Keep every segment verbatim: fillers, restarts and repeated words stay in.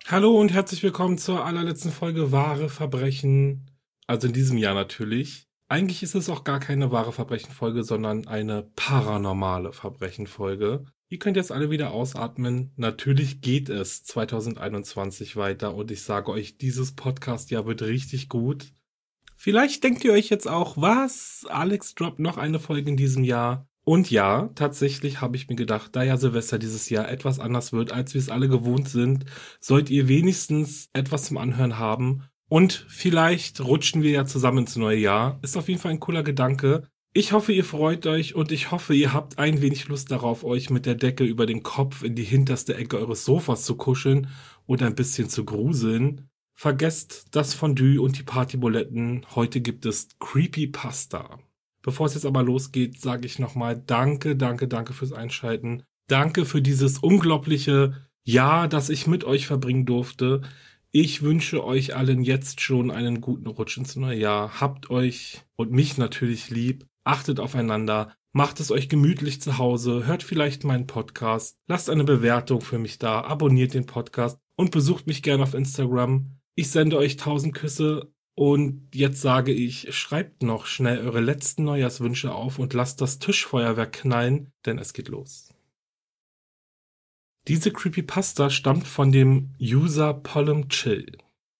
Hallo und herzlich willkommen zur allerletzten Folge Wahre Verbrechen. Also in diesem Jahr natürlich. Eigentlich ist es auch gar keine wahre Verbrechen-Folge, sondern eine paranormale Verbrechen-Folge. Ihr könnt jetzt alle wieder ausatmen. Natürlich geht es zwanzig einundzwanzig weiter und ich sage euch, dieses Podcast-Jahr wird richtig gut. Vielleicht denkt ihr euch jetzt auch, was? Alex droppt noch eine Folge in diesem Jahr. Und ja, tatsächlich habe ich mir gedacht, da ja Silvester dieses Jahr etwas anders wird, als wir es alle gewohnt sind, sollt ihr wenigstens etwas zum Anhören haben. Und vielleicht rutschen wir ja zusammen ins neue Jahr. Ist auf jeden Fall ein cooler Gedanke. Ich hoffe, ihr freut euch und ich hoffe, ihr habt ein wenig Lust darauf, euch mit der Decke über den Kopf in die hinterste Ecke eures Sofas zu kuscheln oder ein bisschen zu gruseln. Vergesst das Fondue und die Partybuletten. Heute gibt es Creepypasta. Bevor es jetzt aber losgeht, sage ich nochmal danke, danke, danke fürs Einschalten. Danke für dieses unglaubliche Jahr, das ich mit euch verbringen durfte. Ich wünsche euch allen jetzt schon einen guten Rutsch ins neue Jahr. Habt euch und mich natürlich lieb. Achtet aufeinander. Macht es euch gemütlich zu Hause. Hört vielleicht meinen Podcast. Lasst eine Bewertung für mich da. Abonniert den Podcast und besucht mich gerne auf Instagram. Ich sende euch tausend Küsse. Und jetzt sage ich, schreibt noch schnell eure letzten Neujahrswünsche auf und lasst das Tischfeuerwerk knallen, denn es geht los. Diese Creepypasta stammt von dem User Pollum Chill.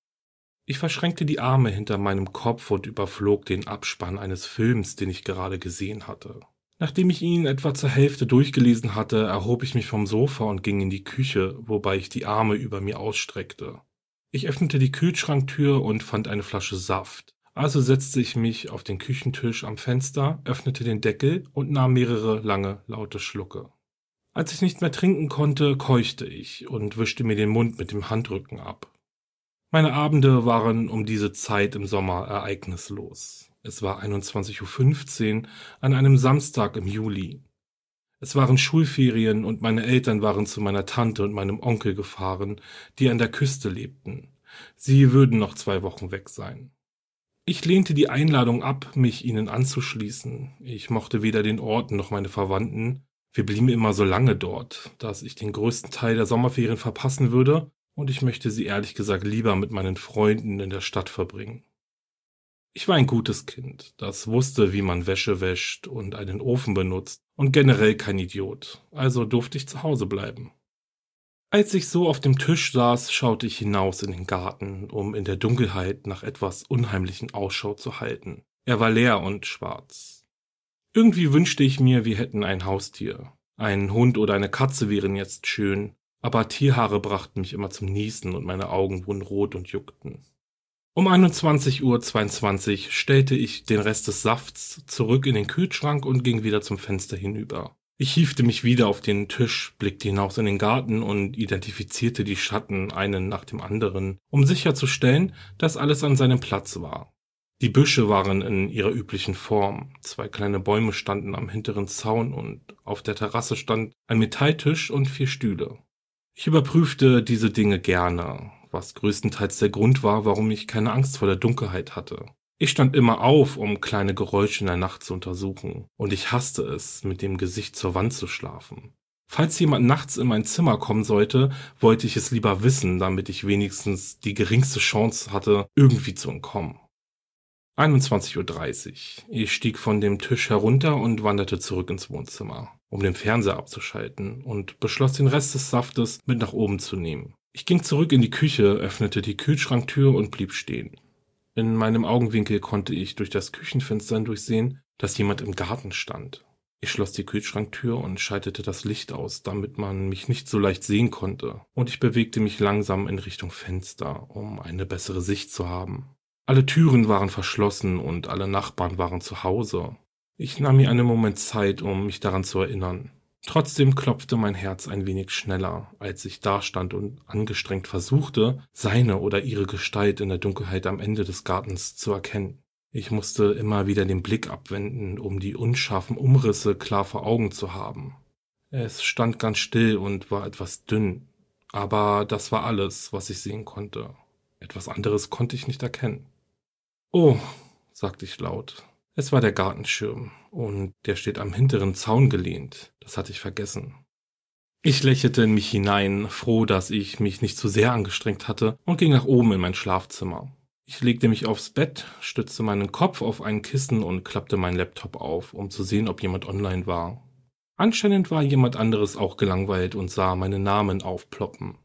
Ich verschränkte die Arme hinter meinem Kopf und überflog den Abspann eines Films, den ich gerade gesehen hatte. Nachdem ich ihn etwa zur Hälfte durchgelesen hatte, erhob ich mich vom Sofa und ging in die Küche, wobei ich die Arme über mir ausstreckte. Ich öffnete die Kühlschranktür und fand eine Flasche Saft. Also setzte ich mich auf den Küchentisch am Fenster, öffnete den Deckel und nahm mehrere lange, laute Schlucke. Als ich nicht mehr trinken konnte, keuchte ich und wischte mir den Mund mit dem Handrücken ab. Meine Abende waren um diese Zeit im Sommer ereignislos. Es war einundzwanzig Uhr fünfzehn an einem Samstag im Juli. Es waren Schulferien und meine Eltern waren zu meiner Tante und meinem Onkel gefahren, die an der Küste lebten. Sie würden noch zwei Wochen weg sein. Ich lehnte die Einladung ab, mich ihnen anzuschließen. Ich mochte weder den Ort noch meine Verwandten. Wir blieben immer so lange dort, dass ich den größten Teil der Sommerferien verpassen würde, und ich möchte sie ehrlich gesagt lieber mit meinen Freunden in der Stadt verbringen. Ich war ein gutes Kind, das wusste, wie man Wäsche wäscht und einen Ofen benutzt und generell kein Idiot, also durfte ich zu Hause bleiben. Als ich so auf dem Tisch saß, schaute ich hinaus in den Garten, um in der Dunkelheit nach etwas Unheimlichen Ausschau zu halten. Er war leer und schwarz. Irgendwie wünschte ich mir, wir hätten ein Haustier. Ein Hund oder eine Katze wären jetzt schön, aber Tierhaare brachten mich immer zum Niesen und meine Augen wurden rot und juckten. Um einundzwanzig Uhr zweiundzwanzig stellte ich den Rest des Safts zurück in den Kühlschrank und ging wieder zum Fenster hinüber. Ich hiefte mich wieder auf den Tisch, blickte hinaus in den Garten und identifizierte die Schatten einen nach dem anderen, um sicherzustellen, dass alles an seinem Platz war. Die Büsche waren in ihrer üblichen Form, zwei kleine Bäume standen am hinteren Zaun und auf der Terrasse stand ein Metalltisch und vier Stühle. Ich überprüfte diese Dinge gerne, was größtenteils der Grund war, warum ich keine Angst vor der Dunkelheit hatte. Ich stand immer auf, um kleine Geräusche in der Nacht zu untersuchen, und ich hasste es, mit dem Gesicht zur Wand zu schlafen. Falls jemand nachts in mein Zimmer kommen sollte, wollte ich es lieber wissen, damit ich wenigstens die geringste Chance hatte, irgendwie zu entkommen. einundzwanzig Uhr dreißig. Ich stieg von dem Tisch herunter und wanderte zurück ins Wohnzimmer, um den Fernseher abzuschalten, und beschloss, den Rest des Saftes mit nach oben zu nehmen. Ich ging zurück in die Küche, öffnete die Kühlschranktür und blieb stehen. In meinem Augenwinkel konnte ich durch das Küchenfenster hindurchsehen, dass jemand im Garten stand. Ich schloss die Kühlschranktür und schaltete das Licht aus, damit man mich nicht so leicht sehen konnte, und ich bewegte mich langsam in Richtung Fenster, um eine bessere Sicht zu haben. Alle Türen waren verschlossen und alle Nachbarn waren zu Hause. Ich nahm mir einen Moment Zeit, um mich daran zu erinnern. Trotzdem klopfte mein Herz ein wenig schneller, als ich dastand und angestrengt versuchte, seine oder ihre Gestalt in der Dunkelheit am Ende des Gartens zu erkennen. Ich musste immer wieder den Blick abwenden, um die unscharfen Umrisse klar vor Augen zu haben. Es stand ganz still und war etwas dünn, aber das war alles, was ich sehen konnte. Etwas anderes konnte ich nicht erkennen. »Oh«, sagte ich laut. Es war der Gartenschirm, und der steht am hinteren Zaun gelehnt. Das hatte ich vergessen. Ich lächelte in mich hinein, froh, dass ich mich nicht zu sehr angestrengt hatte, und ging nach oben in mein Schlafzimmer. Ich legte mich aufs Bett, stützte meinen Kopf auf ein Kissen und klappte meinen Laptop auf, um zu sehen, ob jemand online war. Anscheinend war jemand anderes auch gelangweilt und sah meinen Namen aufploppen.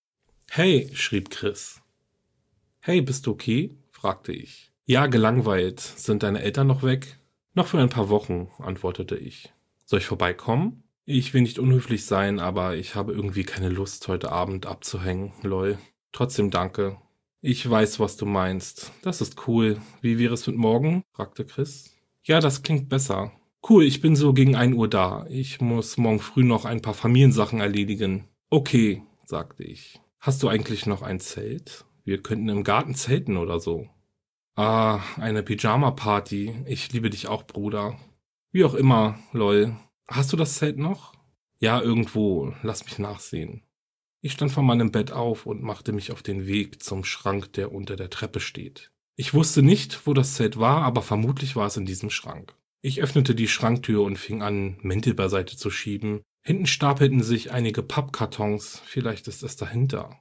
»Hey«, schrieb Chris. »Hey, bist du okay?«, fragte ich. »Ja, gelangweilt. Sind deine Eltern noch weg?« »Noch für ein paar Wochen«, antwortete ich. »Soll ich vorbeikommen?« »Ich will nicht unhöflich sein, aber ich habe irgendwie keine Lust, heute Abend abzuhängen, lol. Trotzdem danke.« »Ich weiß, was du meinst. Das ist cool. Wie wäre es mit morgen?«, fragte Chris. »Ja, das klingt besser. Cool, ich bin so gegen ein Uhr da. Ich muss morgen früh noch ein paar Familiensachen erledigen.« »Okay«, sagte ich. »Hast du eigentlich noch ein Zelt? Wir könnten im Garten zelten oder so.« »Ah, eine Pyjama-Party. Ich liebe dich auch, Bruder.« »Wie auch immer, lol. Hast du das Zelt noch?« »Ja, irgendwo. Lass mich nachsehen.« Ich stand von meinem Bett auf und machte mich auf den Weg zum Schrank, der unter der Treppe steht. Ich wusste nicht, wo das Zelt war, aber vermutlich war es in diesem Schrank. Ich öffnete die Schranktür und fing an, Mäntel beiseite zu schieben. Hinten stapelten sich einige Pappkartons, vielleicht ist es dahinter.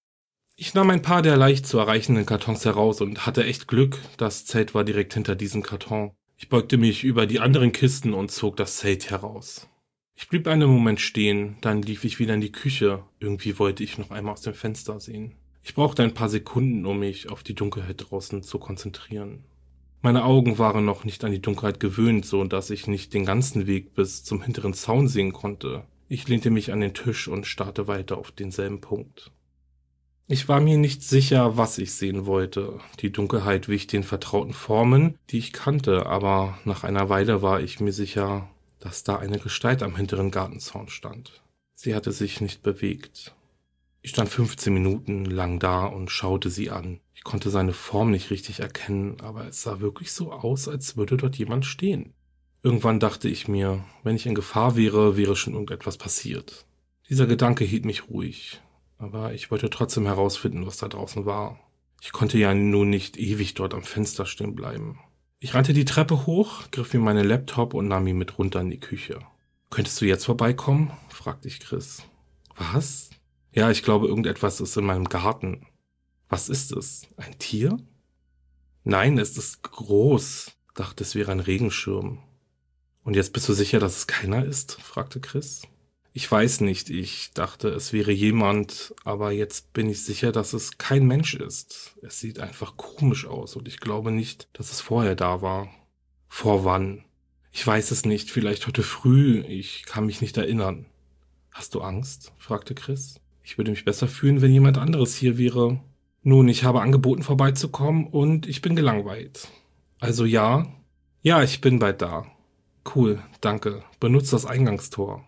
Ich nahm ein paar der leicht zu erreichenden Kartons heraus und hatte echt Glück, das Zelt war direkt hinter diesem Karton. Ich beugte mich über die anderen Kisten und zog das Zelt heraus. Ich blieb einen Moment stehen, dann lief ich wieder in die Küche. Irgendwie wollte ich noch einmal aus dem Fenster sehen. Ich brauchte ein paar Sekunden, um mich auf die Dunkelheit draußen zu konzentrieren. Meine Augen waren noch nicht an die Dunkelheit gewöhnt, so dass ich nicht den ganzen Weg bis zum hinteren Zaun sehen konnte. Ich lehnte mich an den Tisch und starrte weiter auf denselben Punkt. Ich war mir nicht sicher, was ich sehen wollte. Die Dunkelheit wich den vertrauten Formen, die ich kannte, aber nach einer Weile war ich mir sicher, dass da eine Gestalt am hinteren Gartenzaun stand. Sie hatte sich nicht bewegt. Ich stand fünfzehn Minuten lang da und schaute sie an. Ich konnte seine Form nicht richtig erkennen, aber es sah wirklich so aus, als würde dort jemand stehen. Irgendwann dachte ich mir, wenn ich in Gefahr wäre, wäre schon irgendetwas passiert. Dieser Gedanke hielt mich ruhig, aber ich wollte trotzdem herausfinden, was da draußen war. Ich konnte ja nun nicht ewig dort am Fenster stehen bleiben. Ich rannte die Treppe hoch, griff mir meinen Laptop und nahm ihn mit runter in die Küche. »Könntest du jetzt vorbeikommen?«, fragte ich Chris. »Was?« »Ja, ich glaube, irgendetwas ist in meinem Garten.« »Was ist es? Ein Tier?« »Nein, es ist groß.« Dachte, es wäre ein Regenschirm. »Und jetzt bist du sicher, dass es keiner ist?«, fragte Chris. »Ich weiß nicht, ich dachte, es wäre jemand, aber jetzt bin ich sicher, dass es kein Mensch ist. Es sieht einfach komisch aus und ich glaube nicht, dass es vorher da war.« »Vor wann?« »Ich weiß es nicht, vielleicht heute früh, ich kann mich nicht erinnern.« »Hast du Angst?«, fragte Chris. »Ich würde mich besser fühlen, wenn jemand anderes hier wäre.« »Nun, ich habe angeboten, vorbeizukommen und ich bin gelangweilt.« »Also ja?« »Ja, ich bin bald da.« »Cool, danke. Benutzt das Eingangstor.«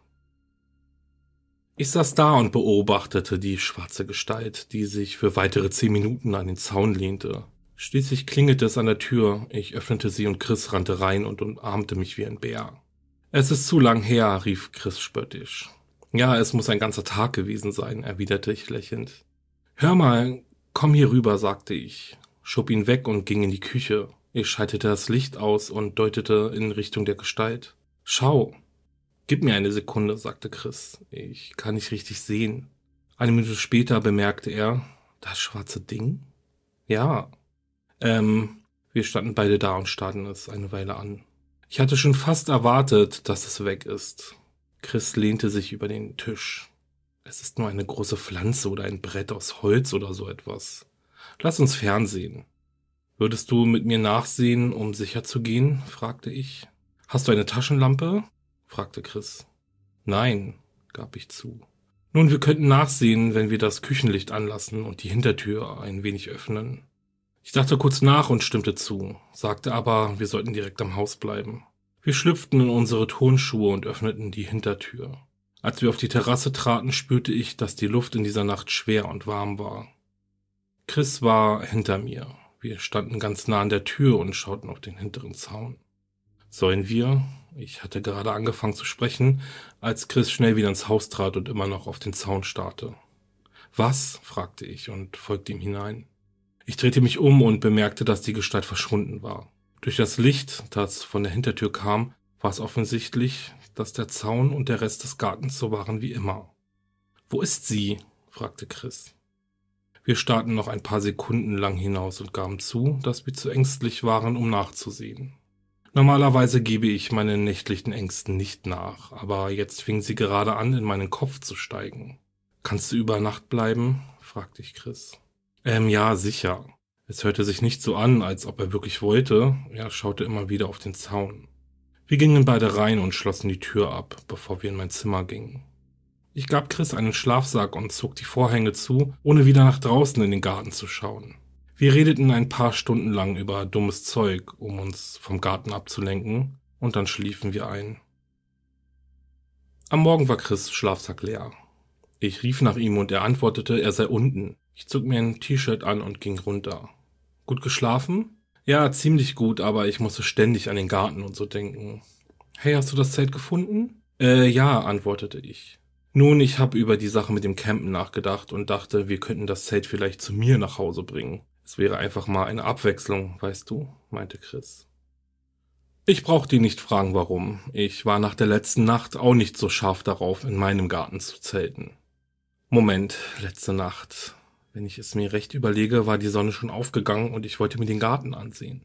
Ich saß da und beobachtete die schwarze Gestalt, die sich für weitere zehn Minuten an den Zaun lehnte. Schließlich klingelte es an der Tür, ich öffnete sie und Chris rannte rein und umarmte mich wie ein Bär. »Es ist zu lang her«, rief Chris spöttisch. »Ja, es muss ein ganzer Tag gewesen sein«, erwiderte ich lächelnd. »Hör mal, komm hier rüber«, sagte ich, schob ihn weg und ging in die Küche. Ich schaltete das Licht aus und deutete in Richtung der Gestalt. »Schau.« »Gib mir eine Sekunde«, sagte Chris. »Ich kann nicht richtig sehen.« Eine Minute später bemerkte er, »Das schwarze Ding?« »Ja.« Ähm, wir standen beide da und starrten es eine Weile an. Ich hatte schon fast erwartet, dass es weg ist. Chris lehnte sich über den Tisch. »Es ist nur eine große Pflanze oder ein Brett aus Holz oder so etwas. Lass uns fernsehen.« »Würdest du mit mir nachsehen, um sicher zu gehen?«, fragte ich. »Hast du eine Taschenlampe?«, fragte Chris. »Nein«, gab ich zu. »Nun, wir könnten nachsehen, wenn wir das Küchenlicht anlassen und die Hintertür ein wenig öffnen.« Ich dachte kurz nach und stimmte zu, sagte aber, wir sollten direkt am Haus bleiben. Wir schlüpften in unsere Turnschuhe und öffneten die Hintertür. Als wir auf die Terrasse traten, spürte ich, dass die Luft in dieser Nacht schwer und warm war. Chris war hinter mir. Wir standen ganz nah an der Tür und schauten auf den hinteren Zaun. »Sollen wir?« Ich hatte gerade angefangen zu sprechen, als Chris schnell wieder ins Haus trat und immer noch auf den Zaun starrte. »Was?«, fragte ich und folgte ihm hinein. Ich drehte mich um und bemerkte, dass die Gestalt verschwunden war. Durch das Licht, das von der Hintertür kam, war es offensichtlich, dass der Zaun und der Rest des Gartens so waren wie immer. »Wo ist sie?« fragte Chris. Wir starrten noch ein paar Sekunden lang hinaus und gaben zu, dass wir zu ängstlich waren, um nachzusehen. Normalerweise gebe ich meinen nächtlichen Ängsten nicht nach, aber jetzt fing sie gerade an, in meinen Kopf zu steigen. »Kannst du über Nacht bleiben?« fragte ich Chris. Ähm, ja, sicher. Es hörte sich nicht so an, als ob er wirklich wollte. Er schaute immer wieder auf den Zaun. Wir gingen beide rein und schlossen die Tür ab, bevor wir in mein Zimmer gingen. Ich gab Chris einen Schlafsack und zog die Vorhänge zu, ohne wieder nach draußen in den Garten zu schauen. Wir redeten ein paar Stunden lang über dummes Zeug, um uns vom Garten abzulenken, und dann schliefen wir ein. Am Morgen war Chris' Schlafsack leer. Ich rief nach ihm und er antwortete, er sei unten. Ich zog mir ein T-Shirt an und ging runter. Gut geschlafen? Ja, ziemlich gut, aber ich musste ständig an den Garten und so denken. Hey, hast du das Zelt gefunden? Äh, ja, antwortete ich. Nun, ich habe über die Sache mit dem Campen nachgedacht und dachte, wir könnten das Zelt vielleicht zu mir nach Hause bringen. Es wäre einfach mal eine Abwechslung, weißt du, meinte Chris. Ich brauchte ihn nicht fragen, warum. Ich war nach der letzten Nacht auch nicht so scharf darauf, in meinem Garten zu zelten. Moment, letzte Nacht. Wenn ich es mir recht überlege, war die Sonne schon aufgegangen und ich wollte mir den Garten ansehen.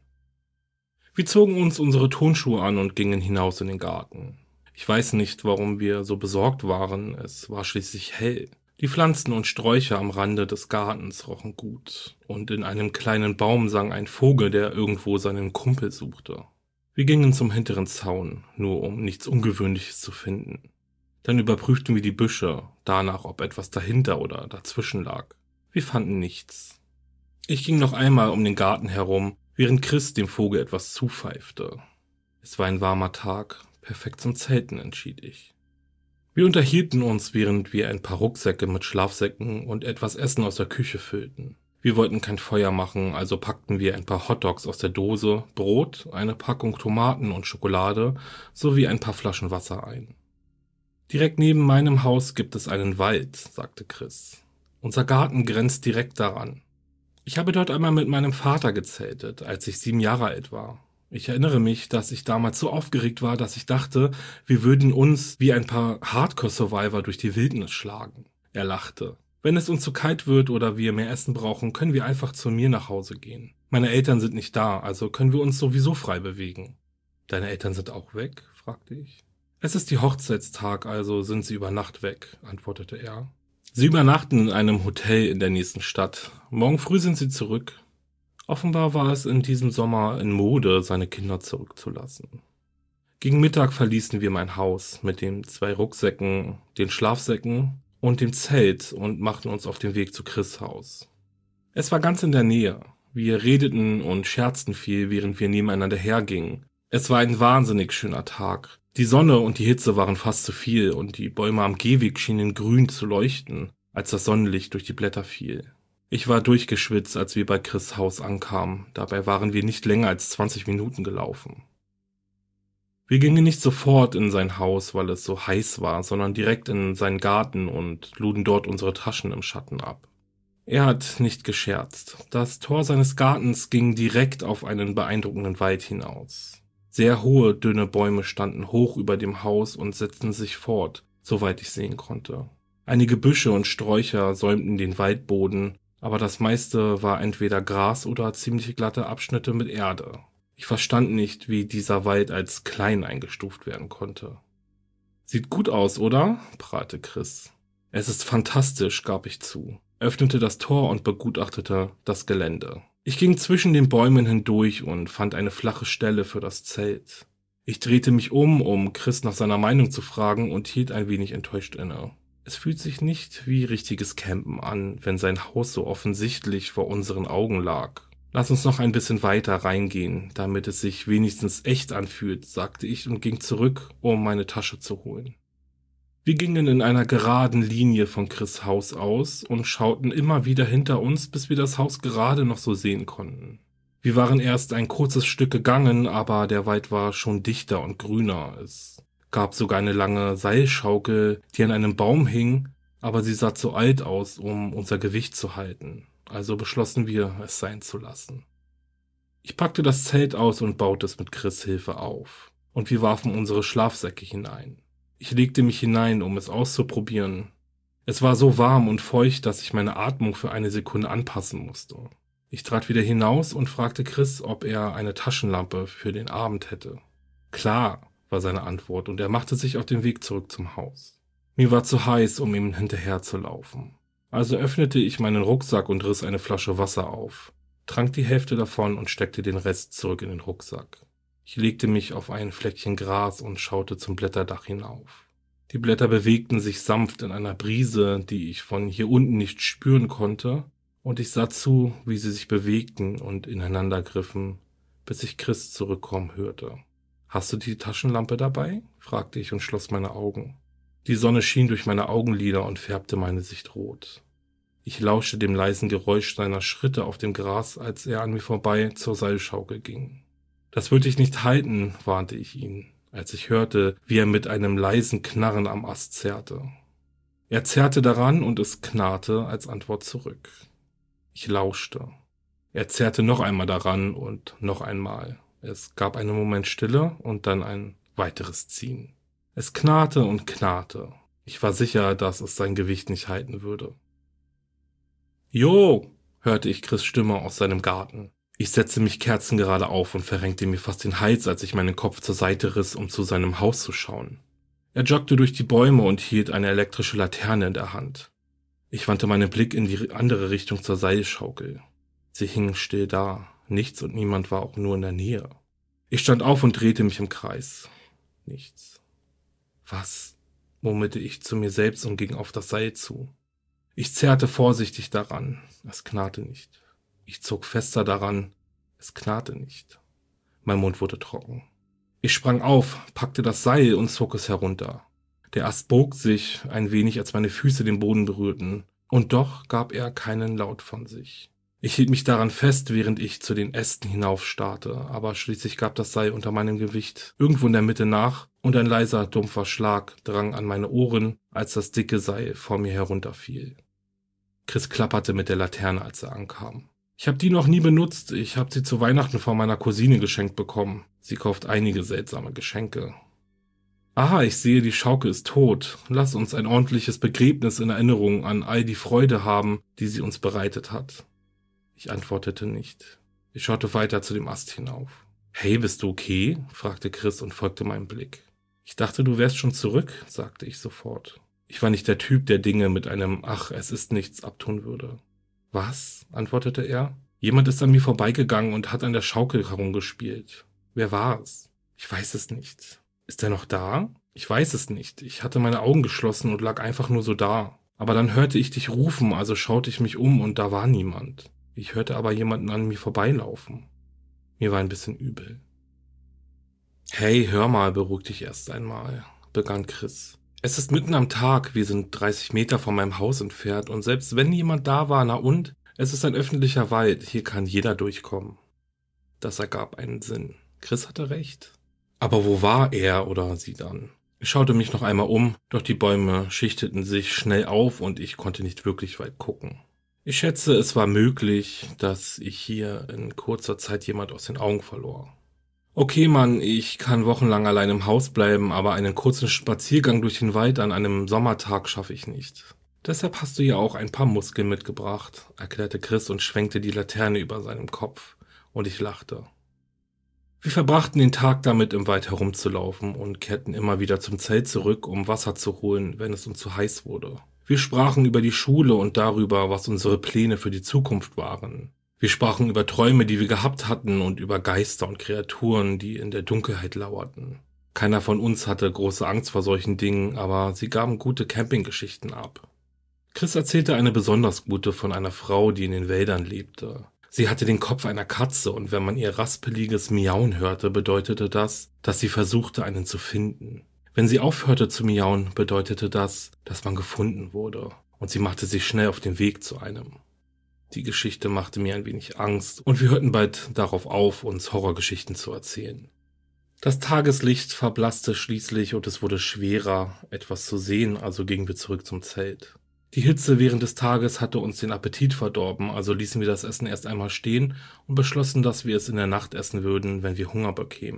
Wir zogen uns unsere Turnschuhe an und gingen hinaus in den Garten. Ich weiß nicht, warum wir so besorgt waren, es war schließlich hell. Die Pflanzen und Sträucher am Rande des Gartens rochen gut, und in einem kleinen Baum sang ein Vogel, der irgendwo seinen Kumpel suchte. Wir gingen zum hinteren Zaun, nur um nichts Ungewöhnliches zu finden. Dann überprüften wir die Büsche, danach, ob etwas dahinter oder dazwischen lag. Wir fanden nichts. Ich ging noch einmal um den Garten herum, während Chris dem Vogel etwas zupfeifte. Es war ein warmer Tag, perfekt zum Zelten, entschied ich. Wir unterhielten uns, während wir ein paar Rucksäcke mit Schlafsäcken und etwas Essen aus der Küche füllten. Wir wollten kein Feuer machen, also packten wir ein paar Hotdogs aus der Dose, Brot, eine Packung Tomaten und Schokolade sowie ein paar Flaschen Wasser ein. Direkt neben meinem Haus gibt es einen Wald, sagte Chris. Unser Garten grenzt direkt daran. Ich habe dort einmal mit meinem Vater gezeltet, als ich sieben Jahre alt war. Ich erinnere mich, dass ich damals so aufgeregt war, dass ich dachte, wir würden uns wie ein paar Hardcore-Survivor durch die Wildnis schlagen. Er lachte. Wenn es uns zu kalt wird oder wir mehr Essen brauchen, können wir einfach zu mir nach Hause gehen. Meine Eltern sind nicht da, also können wir uns sowieso frei bewegen. Deine Eltern sind auch weg? Fragte ich. Es ist die Hochzeitstag, also sind sie über Nacht weg, antwortete er. Sie übernachten in einem Hotel in der nächsten Stadt. Morgen früh sind sie zurück. Offenbar war es in diesem Sommer in Mode, seine Kinder zurückzulassen. Gegen Mittag verließen wir mein Haus mit den zwei Rucksäcken, den Schlafsäcken und dem Zelt und machten uns auf den Weg zu Chris' Haus. Es war ganz in der Nähe. Wir redeten und scherzten viel, während wir nebeneinander hergingen. Es war ein wahnsinnig schöner Tag. Die Sonne und die Hitze waren fast zu viel und die Bäume am Gehweg schienen grün zu leuchten, als das Sonnenlicht durch die Blätter fiel. Ich war durchgeschwitzt, als wir bei Chris' Haus ankamen. Dabei waren wir nicht länger als zwanzig Minuten gelaufen. Wir gingen nicht sofort in sein Haus, weil es so heiß war, sondern direkt in seinen Garten und luden dort unsere Taschen im Schatten ab. Er hat nicht gescherzt. Das Tor seines Gartens ging direkt auf einen beeindruckenden Wald hinaus. Sehr hohe, dünne Bäume standen hoch über dem Haus und setzten sich fort, soweit ich sehen konnte. Einige Büsche und Sträucher säumten den Waldboden, aber das meiste war entweder Gras oder ziemlich glatte Abschnitte mit Erde. Ich verstand nicht, wie dieser Wald als klein eingestuft werden konnte. Sieht gut aus, oder? Prahlte Chris. Es ist fantastisch, gab ich zu, öffnete das Tor und begutachtete das Gelände. Ich ging zwischen den Bäumen hindurch und fand eine flache Stelle für das Zelt. Ich drehte mich um, um Chris nach seiner Meinung zu fragen und hielt ein wenig enttäuscht inne. Es fühlt sich nicht wie richtiges Campen an, wenn sein Haus so offensichtlich vor unseren Augen lag. Lass uns noch ein bisschen weiter reingehen, damit es sich wenigstens echt anfühlt, sagte ich und ging zurück, um meine Tasche zu holen. Wir gingen in einer geraden Linie von Chris' Haus aus und schauten immer wieder hinter uns, bis wir das Haus gerade noch so sehen konnten. Wir waren erst ein kurzes Stück gegangen, aber der Wald war schon dichter und grüner. Es gab sogar eine lange Seilschaukel, die an einem Baum hing, aber sie sah zu alt aus, um unser Gewicht zu halten. Also beschlossen wir, es sein zu lassen. Ich packte das Zelt aus und baute es mit Chris' Hilfe auf. und wir warfen unsere Schlafsäcke hinein. Ich legte mich hinein, um es auszuprobieren. Es war so warm und feucht, dass ich meine Atmung für eine Sekunde anpassen musste. Ich trat wieder hinaus und fragte Chris, ob er eine Taschenlampe für den Abend hätte. Klar, war seine Antwort, und er machte sich auf den Weg zurück zum Haus. Mir war zu heiß, um ihm hinterher zu laufen. Also öffnete ich meinen Rucksack und riss eine Flasche Wasser auf, trank die Hälfte davon und steckte den Rest zurück in den Rucksack. Ich legte mich auf ein Fleckchen Gras und schaute zum Blätterdach hinauf. Die Blätter bewegten sich sanft in einer Brise, die ich von hier unten nicht spüren konnte, und ich sah zu, wie sie sich bewegten und ineinander griffen, bis ich Chris zurückkommen hörte. »Hast du die Taschenlampe dabei?« fragte ich und schloss meine Augen. Die Sonne schien durch meine Augenlider und färbte meine Sicht rot. Ich lauschte dem leisen Geräusch seiner Schritte auf dem Gras, als er an mir vorbei zur Seilschaukel ging. »Das würde ich nicht halten«, warnte ich ihn, als ich hörte, wie er mit einem leisen Knarren am Ast zerrte. Er zerrte daran und es knarrte als Antwort zurück. Ich lauschte. Er zerrte noch einmal daran und noch einmal. Es gab einen Moment Stille und dann ein weiteres Ziehen. Es knarrte und knarrte. Ich war sicher, dass es sein Gewicht nicht halten würde. »Jo«, hörte ich Chris' Stimme aus seinem Garten. Ich setzte mich kerzengerade auf und verrenkte mir fast den Hals, als ich meinen Kopf zur Seite riss, um zu seinem Haus zu schauen. Er joggte durch die Bäume und hielt eine elektrische Laterne in der Hand. Ich wandte meinen Blick in die andere Richtung zur Seilschaukel. Sie hing still da. Nichts und niemand war auch nur in der Nähe. Ich stand auf und drehte mich im Kreis. Nichts. Was? Murmelte ich zu mir selbst und ging auf das Seil zu. Ich zerrte vorsichtig daran. Es knarrte nicht. Ich zog fester daran. Es knarrte nicht. Mein Mund wurde trocken. Ich sprang auf, packte das Seil und zog es herunter. Der Ast bog sich ein wenig, als meine Füße den Boden berührten, und doch gab er keinen Laut von sich. Ich hielt mich daran fest, während ich zu den Ästen hinaufstarrte, aber schließlich gab das Seil unter meinem Gewicht irgendwo in der Mitte nach, und ein leiser, dumpfer Schlag drang an meine Ohren, als das dicke Seil vor mir herunterfiel. Chris klapperte mit der Laterne, als er ankam. »Ich habe die noch nie benutzt. Ich habe sie zu Weihnachten von meiner Cousine geschenkt bekommen. Sie kauft einige seltsame Geschenke.« »Aha, ich sehe, die Schaukel ist tot. Lass uns ein ordentliches Begräbnis in Erinnerung an all die Freude haben, die sie uns bereitet hat.« Ich antwortete nicht. Ich schaute weiter zu dem Ast hinauf. »Hey, bist du okay?« fragte Chris und folgte meinem Blick. »Ich dachte, du wärst schon zurück«, sagte ich sofort. Ich war nicht der Typ, der Dinge mit einem »Ach, es ist nichts« abtun würde. »Was?« antwortete er. »Jemand ist an mir vorbeigegangen und hat an der Schaukel herumgespielt. Wer war es?« »Ich weiß es nicht.« »Ist er noch da?« »Ich weiß es nicht. Ich hatte meine Augen geschlossen und lag einfach nur so da. Aber dann hörte ich dich rufen, also schaute ich mich um und da war niemand. Ich hörte aber jemanden an mir vorbeilaufen. Mir war ein bisschen übel.« »Hey, hör mal«, beruhig dich erst einmal«, begann Chris. »Es ist mitten am Tag, wir sind dreißig Meter von meinem Haus entfernt und selbst wenn jemand da war, na und? Es ist ein öffentlicher Wald, hier kann jeder durchkommen.« Das ergab einen Sinn. Chris hatte recht. Aber wo war er oder sie dann? Ich schaute mich noch einmal um, doch die Bäume schichteten sich schnell auf und ich konnte nicht wirklich weit gucken. Ich schätze, es war möglich, dass ich hier in kurzer Zeit jemand aus den Augen verlor. Okay, Mann, ich kann wochenlang allein im Haus bleiben, aber einen kurzen Spaziergang durch den Wald an einem Sommertag schaffe ich nicht. Deshalb hast du ja auch ein paar Muskeln mitgebracht, erklärte Chris und schwenkte die Laterne über seinem Kopf, und ich lachte. Wir verbrachten den Tag damit, im Wald herumzulaufen und kehrten immer wieder zum Zelt zurück, um Wasser zu holen, wenn es uns zu heiß wurde. Wir sprachen über die Schule und darüber, was unsere Pläne für die Zukunft waren. Wir sprachen über Träume, die wir gehabt hatten, und über Geister und Kreaturen, die in der Dunkelheit lauerten. Keiner von uns hatte große Angst vor solchen Dingen, aber sie gaben gute Campinggeschichten ab. Chris erzählte eine besonders gute von einer Frau, die in den Wäldern lebte. Sie hatte den Kopf einer Katze und wenn man ihr raspeliges Miauen hörte, bedeutete das, dass sie versuchte, einen zu finden. Wenn sie aufhörte zu miauen, bedeutete das, dass man gefunden wurde, und sie machte sich schnell auf den Weg zu einem. Die Geschichte machte mir ein wenig Angst und wir hörten bald darauf auf, uns Horrorgeschichten zu erzählen. Das Tageslicht verblasste schließlich und es wurde schwerer, etwas zu sehen, also gingen wir zurück zum Zelt. Die Hitze während des Tages hatte uns den Appetit verdorben, also ließen wir das Essen erst einmal stehen und beschlossen, dass wir es in der Nacht essen würden, wenn wir Hunger bekämen.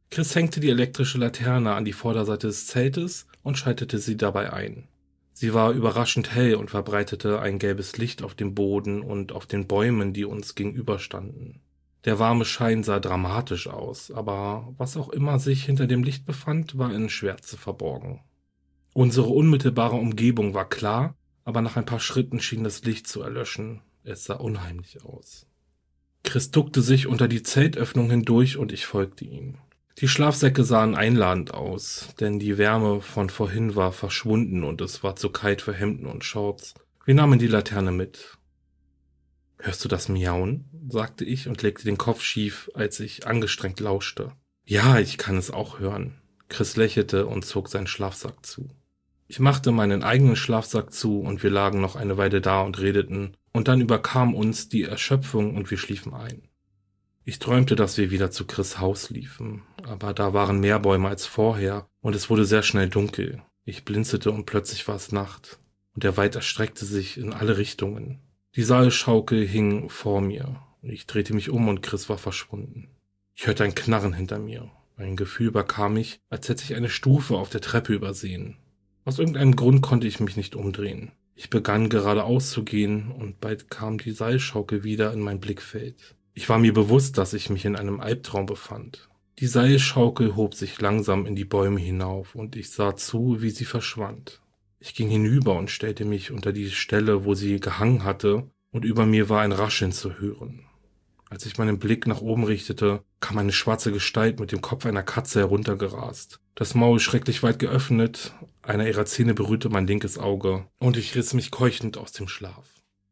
Chris hängte die elektrische Laterne an die Vorderseite des Zeltes und schaltete sie dabei ein. Sie war überraschend hell und verbreitete ein gelbes Licht auf dem Boden und auf den Bäumen, die uns gegenüberstanden. Der warme Schein sah dramatisch aus, aber was auch immer sich hinter dem Licht befand, war in Schwärze verborgen. Unsere unmittelbare Umgebung war klar, aber nach ein paar Schritten schien das Licht zu erlöschen. Es sah unheimlich aus. Chris duckte sich unter die Zeltöffnung hindurch und ich folgte ihm. Die Schlafsäcke sahen einladend aus, denn die Wärme von vorhin war verschwunden und es war zu kalt für Hemden und Shorts. Wir nahmen die Laterne mit. »Hörst du das Miauen?« sagte ich und legte den Kopf schief, als ich angestrengt lauschte. »Ja, ich kann es auch hören.« Chris lächelte und zog seinen Schlafsack zu. Ich machte meinen eigenen Schlafsack zu und wir lagen noch eine Weile da und redeten, und dann überkam uns die Erschöpfung und wir schliefen ein. Ich träumte, dass wir wieder zu Chris' Haus liefen, aber da waren mehr Bäume als vorher und es wurde sehr schnell dunkel. Ich blinzelte und plötzlich war es Nacht und der Wald erstreckte sich in alle Richtungen. Die Seilschaukel hing vor mir. Ich drehte mich um und Chris war verschwunden. Ich hörte ein Knarren hinter mir. Ein Gefühl überkam mich, als hätte ich eine Stufe auf der Treppe übersehen. Aus irgendeinem Grund konnte ich mich nicht umdrehen. Ich begann geradeaus zu gehen und bald kam die Seilschaukel wieder in mein Blickfeld. Ich war mir bewusst, dass ich mich in einem Albtraum befand. Die Seilschaukel hob sich langsam in die Bäume hinauf und ich sah zu, wie sie verschwand. Ich ging hinüber und stellte mich unter die Stelle, wo sie gehangen hatte, und über mir war ein Rascheln zu hören. Als ich meinen Blick nach oben richtete, kam eine schwarze Gestalt mit dem Kopf einer Katze heruntergerast. Das Maul schrecklich weit geöffnet, einer ihrer Zähne berührte mein linkes Auge und ich riss mich keuchend aus dem Schlaf.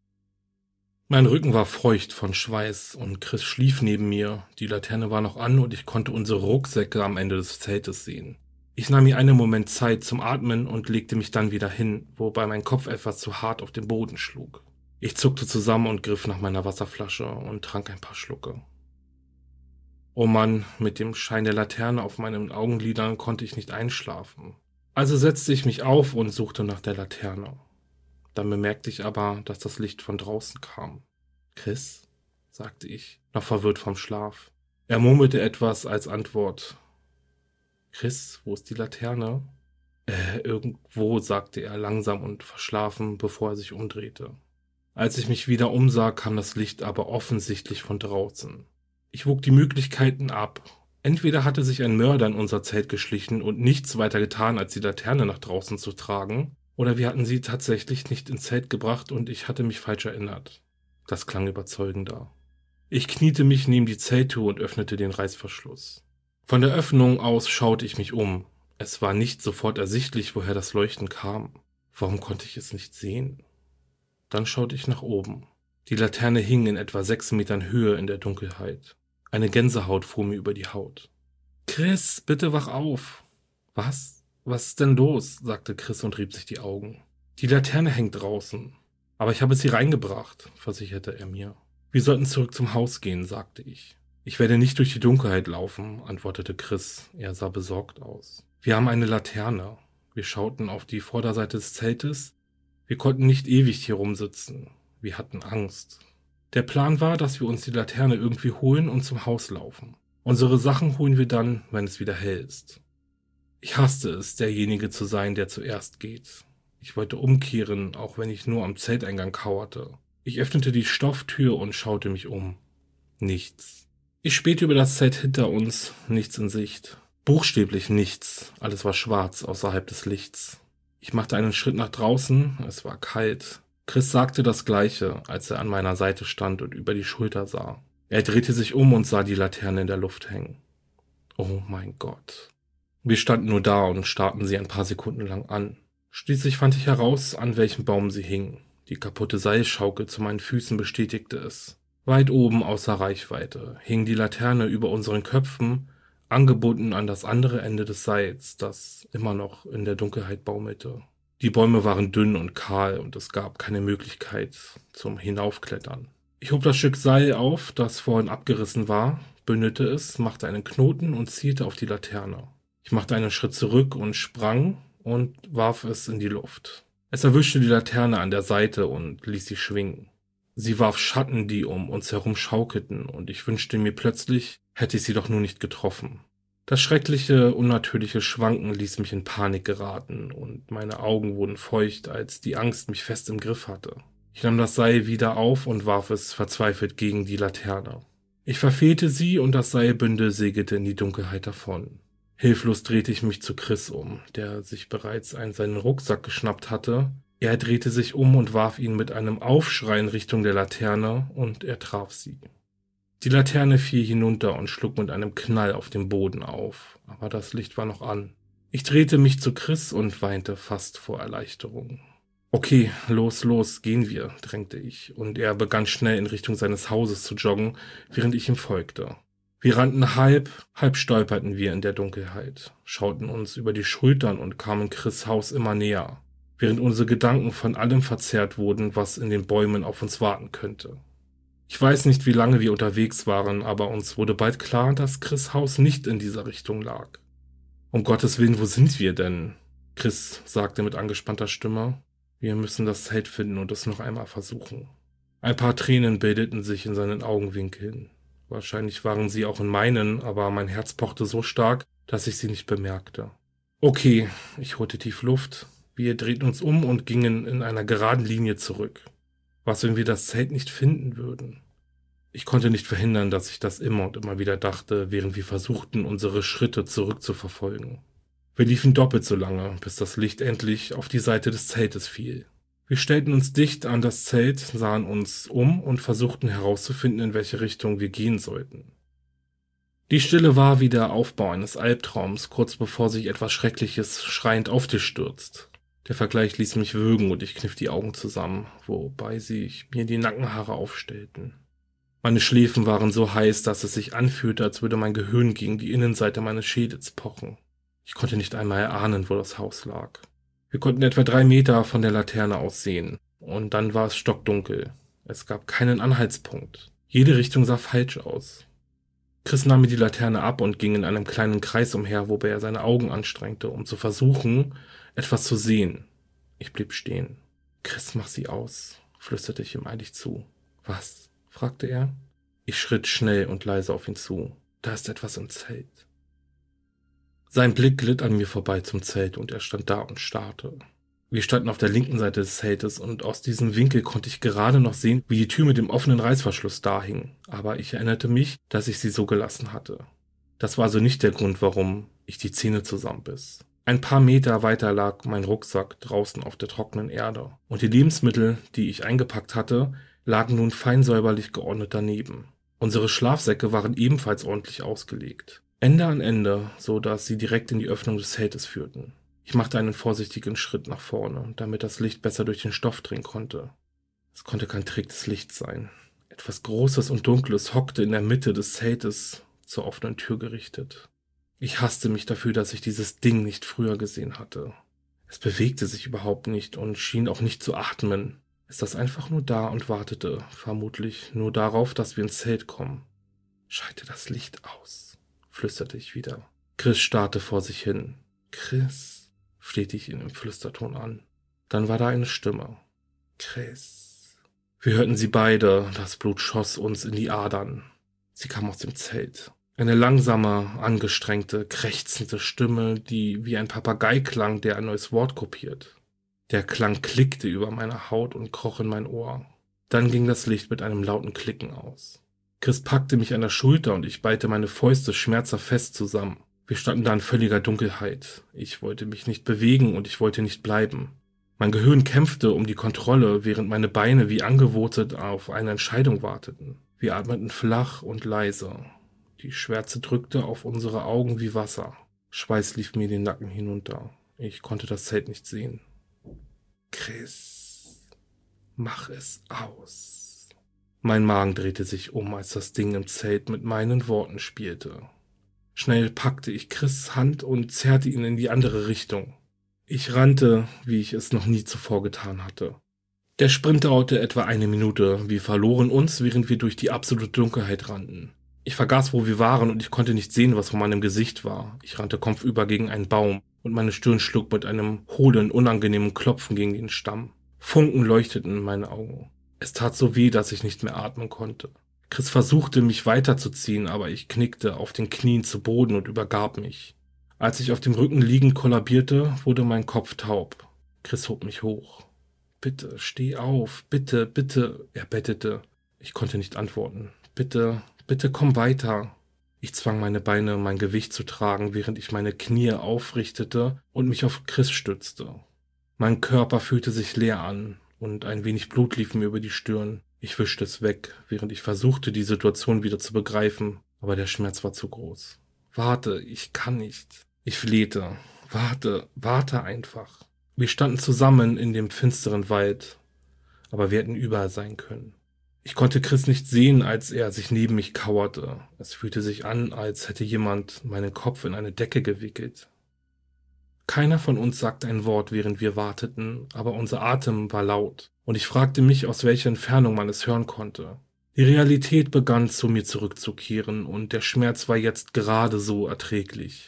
Mein Rücken war feucht von Schweiß und Chris schlief neben mir. Die Laterne war noch an und ich konnte unsere Rucksäcke am Ende des Zeltes sehen. Ich nahm mir einen Moment Zeit zum Atmen und legte mich dann wieder hin, wobei mein Kopf etwas zu hart auf den Boden schlug. Ich zuckte zusammen und griff nach meiner Wasserflasche und trank ein paar Schlucke. Oh Mann, mit dem Schein der Laterne auf meinen Augenlidern konnte ich nicht einschlafen. Also setzte ich mich auf und suchte nach der Laterne. Dann bemerkte ich aber, dass das Licht von draußen kam. »Chris?« sagte ich, noch verwirrt vom Schlaf. Er murmelte etwas als Antwort. »Chris, wo ist die Laterne?« »Äh, irgendwo«, sagte er langsam und verschlafen, bevor er sich umdrehte. Als ich mich wieder umsah, kam das Licht aber offensichtlich von draußen. Ich wog die Möglichkeiten ab. Entweder hatte sich ein Mörder in unser Zelt geschlichen und nichts weiter getan, als die Laterne nach draußen zu tragen, oder wir hatten sie tatsächlich nicht ins Zelt gebracht und ich hatte mich falsch erinnert. Das klang überzeugender. Ich kniete mich neben die Zelttür und öffnete den Reißverschluss. Von der Öffnung aus schaute ich mich um. Es war nicht sofort ersichtlich, woher das Leuchten kam. Warum konnte ich es nicht sehen? Dann schaute ich nach oben. Die Laterne hing in etwa sechs Metern Höhe in der Dunkelheit. Eine Gänsehaut fuhr mir über die Haut. »Chris, bitte wach auf!« »Was? Was ist denn los?« sagte Chris und rieb sich die Augen. »Die Laterne hängt draußen. Aber ich habe sie reingebracht«, versicherte er mir. »Wir sollten zurück zum Haus gehen«, sagte ich. »Ich werde nicht durch die Dunkelheit laufen«, antwortete Chris. Er sah besorgt aus. »Wir haben eine Laterne.« Wir schauten auf die Vorderseite des Zeltes. Wir konnten nicht ewig hier rumsitzen. Wir hatten Angst. Der Plan war, dass wir uns die Laterne irgendwie holen und zum Haus laufen. Unsere Sachen holen wir dann, wenn es wieder hell ist. Ich hasste es, derjenige zu sein, der zuerst geht. Ich wollte umkehren, auch wenn ich nur am Zelteingang kauerte. Ich öffnete die Stofftür und schaute mich um. Nichts. Ich spähte über das Zelt hinter uns, nichts in Sicht. Buchstäblich nichts, alles war schwarz außerhalb des Lichts. Ich machte einen Schritt nach draußen, es war kalt. Chris sagte das Gleiche, als er an meiner Seite stand und über die Schulter sah. Er drehte sich um und sah die Laterne in der Luft hängen. Oh mein Gott. Wir standen nur da und starrten sie ein paar Sekunden lang an. Schließlich fand ich heraus, an welchem Baum sie hing. Die kaputte Seilschaukel zu meinen Füßen bestätigte es. Weit oben außer Reichweite hing die Laterne über unseren Köpfen, angebunden an das andere Ende des Seils, das immer noch in der Dunkelheit baumelte. Die Bäume waren dünn und kahl und es gab keine Möglichkeit zum Hinaufklettern. Ich hob das Stück Seil auf, das vorhin abgerissen war, bündete es, machte einen Knoten und zielte auf die Laterne. Ich machte einen Schritt zurück und sprang und warf es in die Luft. Es erwischte die Laterne an der Seite und ließ sie schwingen. Sie warf Schatten, die um uns herum schaukelten, und ich wünschte mir plötzlich, hätte ich sie doch nur nicht getroffen. Das schreckliche, unnatürliche Schwanken ließ mich in Panik geraten und meine Augen wurden feucht, als die Angst mich fest im Griff hatte. Ich nahm das Seil wieder auf und warf es verzweifelt gegen die Laterne. Ich verfehlte sie und das Seilbündel segelte in die Dunkelheit davon. Hilflos drehte ich mich zu Chris um, der sich bereits einen seinen Rucksack geschnappt hatte. Er drehte sich um und warf ihn mit einem Aufschrei in Richtung der Laterne und er traf sie. Die Laterne fiel hinunter und schlug mit einem Knall auf dem Boden auf, aber das Licht war noch an. Ich drehte mich zu Chris und weinte fast vor Erleichterung. Okay, los, los, gehen wir, drängte ich, und er begann schnell in Richtung seines Hauses zu joggen, während ich ihm folgte. Wir rannten halb, halb stolperten wir in der Dunkelheit, schauten uns über die Schultern und kamen Chris' Haus immer näher, während unsere Gedanken von allem verzerrt wurden, was in den Bäumen auf uns warten könnte. Ich weiß nicht, wie lange wir unterwegs waren, aber uns wurde bald klar, dass Chris' Haus nicht in dieser Richtung lag. Um Gottes Willen, wo sind wir denn? Chris sagte mit angespannter Stimme. Wir müssen das Zelt finden und es noch einmal versuchen. Ein paar Tränen bildeten sich in seinen Augenwinkeln. Wahrscheinlich waren sie auch in meinen, aber mein Herz pochte so stark, dass ich sie nicht bemerkte. Okay, ich holte tief Luft. Wir drehten uns um und gingen in einer geraden Linie zurück. Was, wenn wir das Zelt nicht finden würden? Ich konnte nicht verhindern, dass ich das immer und immer wieder dachte, während wir versuchten, unsere Schritte zurückzuverfolgen. Wir liefen doppelt so lange, bis das Licht endlich auf die Seite des Zeltes fiel. Wir stellten uns dicht an das Zelt, sahen uns um und versuchten herauszufinden, in welche Richtung wir gehen sollten. Die Stille war wie der Aufbau eines Albtraums, kurz bevor sich etwas Schreckliches schreiend auf dich stürzt. Der Vergleich ließ mich würgen und ich kniff die Augen zusammen, wobei sich mir die Nackenhaare aufstellten. Meine Schläfen waren so heiß, dass es sich anfühlte, als würde mein Gehirn gegen die Innenseite meines Schädels pochen. Ich konnte nicht einmal erahnen, wo das Haus lag. Wir konnten etwa drei Meter von der Laterne aus sehen, und dann war es stockdunkel. Es gab keinen Anhaltspunkt. Jede Richtung sah falsch aus. Chris nahm mir die Laterne ab und ging in einem kleinen Kreis umher, wobei er seine Augen anstrengte, um zu versuchen, etwas zu sehen. Ich blieb stehen. »Chris, mach sie aus«, flüsterte ich ihm eilig zu. »Was?« fragte er. Ich schritt schnell und leise auf ihn zu. »Da ist etwas im Zelt.« Sein Blick glitt an mir vorbei zum Zelt und er stand da und starrte. Wir standen auf der linken Seite des Zeltes und aus diesem Winkel konnte ich gerade noch sehen, wie die Tür mit dem offenen Reißverschluss dahing, aber ich erinnerte mich, dass ich sie so gelassen hatte. Das war also nicht der Grund, warum ich die Zähne zusammenbiss. Ein paar Meter weiter lag mein Rucksack draußen auf der trockenen Erde und die Lebensmittel, die ich eingepackt hatte, lagen nun fein säuberlich geordnet daneben. Unsere Schlafsäcke waren ebenfalls ordentlich ausgelegt. Ende an Ende, so dass sie direkt in die Öffnung des Zeltes führten. Ich machte einen vorsichtigen Schritt nach vorne, damit das Licht besser durch den Stoff dringen konnte. Es konnte kein Trick des Lichts sein. Etwas Großes und Dunkles hockte in der Mitte des Zeltes zur offenen Tür gerichtet. Ich hasste mich dafür, dass ich dieses Ding nicht früher gesehen hatte. Es bewegte sich überhaupt nicht und schien auch nicht zu atmen. Es saß einfach nur da und wartete, vermutlich nur darauf, dass wir ins Zelt kommen. »Schalte das Licht aus«, flüsterte ich wieder. Chris starrte vor sich hin. »Chris«, flehte ich ihn im Flüsterton an. Dann war da eine Stimme. »Chris.« Wir hörten sie beide, das Blut schoss uns in die Adern. Sie kam aus dem Zelt. Eine langsame, angestrengte, krächzende Stimme, die wie ein Papagei klang, der ein neues Wort kopiert. Der Klang klickte über meine Haut und kroch in mein Ohr. Dann ging das Licht mit einem lauten Klicken aus. Chris packte mich an der Schulter und ich ballte meine Fäuste schmerzhaft fest zusammen. Wir standen da in völliger Dunkelheit. Ich wollte mich nicht bewegen und ich wollte nicht bleiben. Mein Gehirn kämpfte um die Kontrolle, während meine Beine wie angewurzelt auf eine Entscheidung warteten. Wir atmeten flach und leise. Die Schwärze drückte auf unsere Augen wie Wasser. Schweiß lief mir den Nacken hinunter. Ich konnte das Zelt nicht sehen. »Chris, mach es aus.« Mein Magen drehte sich um, als das Ding im Zelt mit meinen Worten spielte. Schnell packte ich Chris' Hand und zerrte ihn in die andere Richtung. Ich rannte, wie ich es noch nie zuvor getan hatte. Der Sprint dauerte etwa eine Minute. Wir verloren uns, während wir durch die absolute Dunkelheit rannten. Ich vergaß, wo wir waren und ich konnte nicht sehen, was vor meinem Gesicht war. Ich rannte kopfüber gegen einen Baum und meine Stirn schlug mit einem hohlen, unangenehmen Klopfen gegen den Stamm. Funken leuchteten in meine Augen. Es tat so weh, dass ich nicht mehr atmen konnte. Chris versuchte, mich weiterzuziehen, aber ich knickte auf den Knien zu Boden und übergab mich. Als ich auf dem Rücken liegend kollabierte, wurde mein Kopf taub. Chris hob mich hoch. »Bitte, steh auf, bitte, bitte«, er bettete. Ich konnte nicht antworten. »Bitte, bitte komm weiter.« Ich zwang meine Beine, mein Gewicht zu tragen, während ich meine Knie aufrichtete und mich auf Chris stützte. Mein Körper fühlte sich leer an und ein wenig Blut lief mir über die Stirn. Ich wischte es weg, während ich versuchte, die Situation wieder zu begreifen, aber der Schmerz war zu groß. »Warte, ich kann nicht.« Ich flehte. »Warte, warte einfach.« Wir standen zusammen in dem finsteren Wald, aber wir hätten überall sein können. Ich konnte Chris nicht sehen, als er sich neben mich kauerte. Es fühlte sich an, als hätte jemand meinen Kopf in eine Decke gewickelt. Keiner von uns sagte ein Wort, während wir warteten, aber unser Atem war laut, und ich fragte mich, aus welcher Entfernung man es hören konnte. Die Realität begann zu mir zurückzukehren, und der Schmerz war jetzt gerade so erträglich.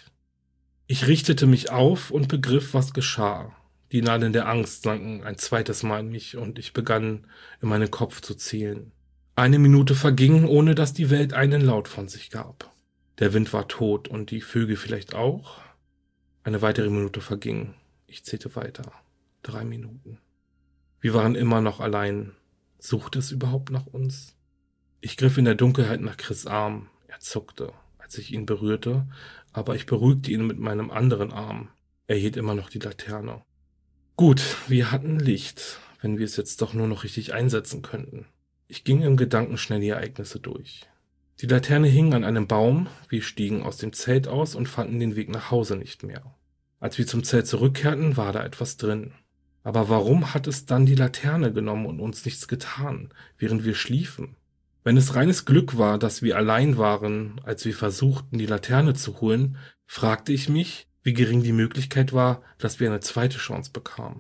Ich richtete mich auf und begriff, was geschah. Die Nadeln der Angst sanken ein zweites Mal in mich, und ich begann, in meinen Kopf zu zählen. Eine Minute verging, ohne dass die Welt einen Laut von sich gab. Der Wind war tot und die Vögel vielleicht auch. Eine weitere Minute verging. Ich zählte weiter. Drei Minuten. Wir waren immer noch allein. Suchte es überhaupt nach uns? Ich griff in der Dunkelheit nach Chris' Arm. Er zuckte, als ich ihn berührte, aber ich beruhigte ihn mit meinem anderen Arm. Er hielt immer noch die Laterne. Gut, wir hatten Licht, wenn wir es jetzt doch nur noch richtig einsetzen könnten. Ich ging im Gedanken schnell die Ereignisse durch. Die Laterne hing an einem Baum, wir stiegen aus dem Zelt aus und fanden den Weg nach Hause nicht mehr. Als wir zum Zelt zurückkehrten, war da etwas drin. Aber warum hat es dann die Laterne genommen und uns nichts getan, während wir schliefen? Wenn es reines Glück war, dass wir allein waren, als wir versuchten, die Laterne zu holen, fragte ich mich, wie gering die Möglichkeit war, dass wir eine zweite Chance bekamen.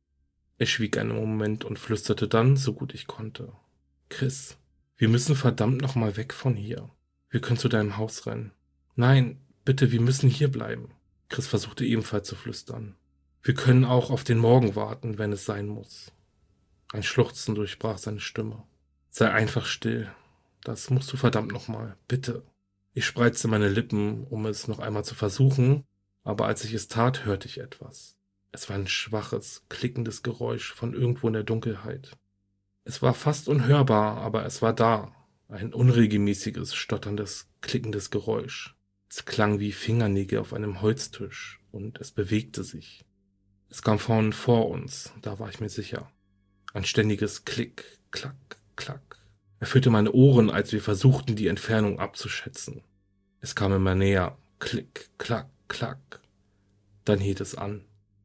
Er schwieg einen Moment und flüsterte dann, so gut ich konnte: »Chris, wir müssen verdammt nochmal weg von hier. Wir können zu deinem Haus rennen.« »Nein, bitte, wir müssen hier bleiben.« Chris versuchte ebenfalls zu flüstern. »Wir können auch auf den Morgen warten, wenn es sein muss.« Ein Schluchzen durchbrach seine Stimme. »Sei einfach still. Das musst du verdammt nochmal. Bitte.« Ich spreizte meine Lippen, um es noch einmal zu versuchen, aber als ich es tat, hörte ich etwas. Es war ein schwaches, klickendes Geräusch von irgendwo in der Dunkelheit. Es war fast unhörbar, aber es war da. Ein unregelmäßiges, stotterndes, klickendes Geräusch. Es klang wie Fingernägel auf einem Holztisch und es bewegte sich. Es kam von vor uns, da war ich mir sicher. Ein ständiges Klick, Klack, Klack. Erfüllte meine Ohren, als wir versuchten, die Entfernung abzuschätzen. Es kam immer näher. Klick, Klack, Klack. Dann hielt es an.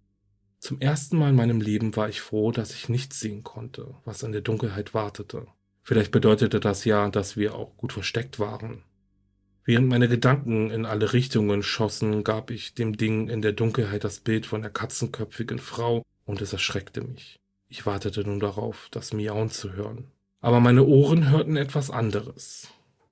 Zum ersten Mal in meinem Leben war ich froh, dass ich nichts sehen konnte, was in der Dunkelheit wartete. Vielleicht bedeutete das ja, dass wir auch gut versteckt waren. Während meine Gedanken in alle Richtungen schossen, gab ich dem Ding in der Dunkelheit das Bild von der katzenköpfigen Frau und es erschreckte mich. Ich wartete nun darauf, das Miauen zu hören. Aber meine Ohren hörten etwas anderes.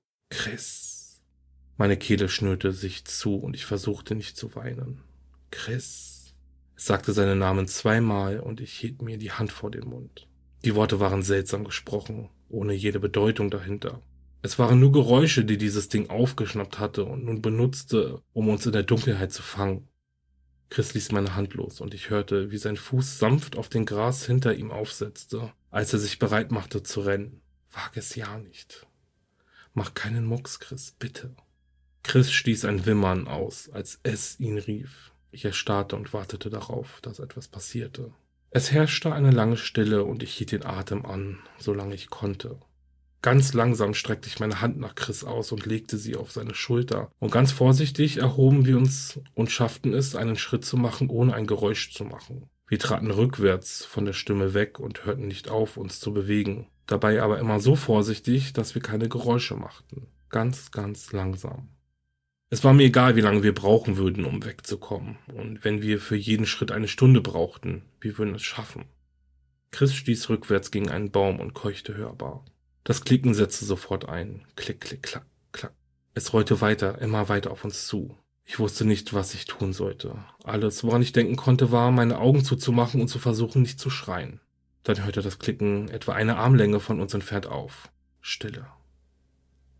Chris. Meine Kehle schnürte sich zu und ich versuchte nicht zu weinen. Chris. Es sagte seinen Namen zweimal und ich hielt mir die Hand vor den Mund. Die Worte waren seltsam gesprochen, ohne jede Bedeutung dahinter. Es waren nur Geräusche, die dieses Ding aufgeschnappt hatte und nun benutzte, um uns in der Dunkelheit zu fangen. Chris ließ meine Hand los und ich hörte, wie sein Fuß sanft auf den Gras hinter ihm aufsetzte, als er sich bereit machte zu rennen. Wag es ja nicht. Mach keinen Mucks, Chris, bitte. Chris stieß ein Wimmern aus, als es ihn rief. Ich erstarrte und wartete darauf, dass etwas passierte. Es herrschte eine lange Stille und ich hielt den Atem an, solange ich konnte. Ganz langsam streckte ich meine Hand nach Chris aus und legte sie auf seine Schulter. Und ganz vorsichtig erhoben wir uns und schafften es, einen Schritt zu machen, ohne ein Geräusch zu machen. Wir traten rückwärts von der Stimme weg und hörten nicht auf, uns zu bewegen. Dabei aber immer so vorsichtig, dass wir keine Geräusche machten. Ganz, ganz langsam. Es war mir egal, wie lange wir brauchen würden, um wegzukommen. Und wenn wir für jeden Schritt eine Stunde brauchten, wir würden es schaffen. Chris stieß rückwärts gegen einen Baum und keuchte hörbar. Das Klicken setzte sofort ein. Klick, klick, klack, klack. Es rollte weiter, immer weiter auf uns zu. Ich wusste nicht, was ich tun sollte. Alles, woran ich denken konnte, war, meine Augen zuzumachen und zu versuchen, nicht zu schreien. Dann hörte das Klicken etwa eine Armlänge von uns entfernt auf. Stille.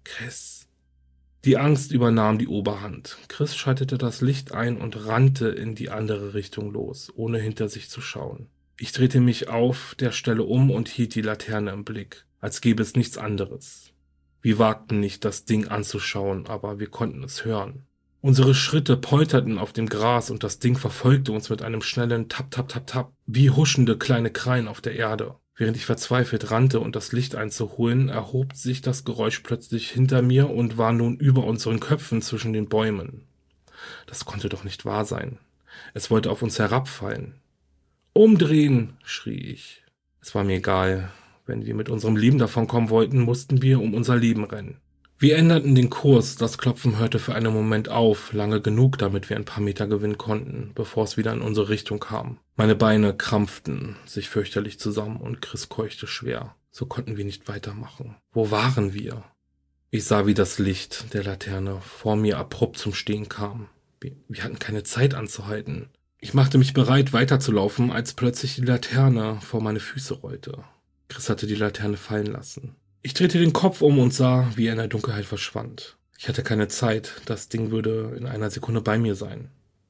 Chris. Die Angst übernahm die Oberhand. Chris schaltete das Licht ein und rannte in die andere Richtung los, ohne hinter sich zu schauen. Ich drehte mich auf der Stelle um und hielt die Laterne im Blick, als gäbe es nichts anderes. Wir wagten nicht, das Ding anzuschauen, aber wir konnten es hören. Unsere Schritte polterten auf dem Gras und das Ding verfolgte uns mit einem schnellen Tap, Tap, Tap, Tap, wie huschende kleine Krallen auf der Erde. Während ich verzweifelt rannte, um das Licht einzuholen, erhob sich das Geräusch plötzlich hinter mir und war nun über unseren Köpfen zwischen den Bäumen. Das konnte doch nicht wahr sein. Es wollte auf uns herabfallen. »Umdrehen«, schrie ich. Es war mir egal. Wenn wir mit unserem Leben davonkommen wollten, mussten wir um unser Leben rennen. Wir änderten den Kurs, das Klopfen hörte für einen Moment auf, lange genug, damit wir ein paar Meter gewinnen konnten, bevor es wieder in unsere Richtung kam. Meine Beine krampften sich fürchterlich zusammen und Chris keuchte schwer. So konnten wir nicht weitermachen. Wo waren wir? Ich sah, wie das Licht der Laterne vor mir abrupt zum Stehen kam. Wir, wir hatten keine Zeit anzuhalten. Ich machte mich bereit, weiterzulaufen, als plötzlich die Laterne vor meine Füße rollte. Chris hatte die Laterne fallen lassen. Ich drehte den Kopf um und sah, wie er in der Dunkelheit verschwand. Ich hatte keine Zeit, das Ding würde in einer Sekunde bei mir sein.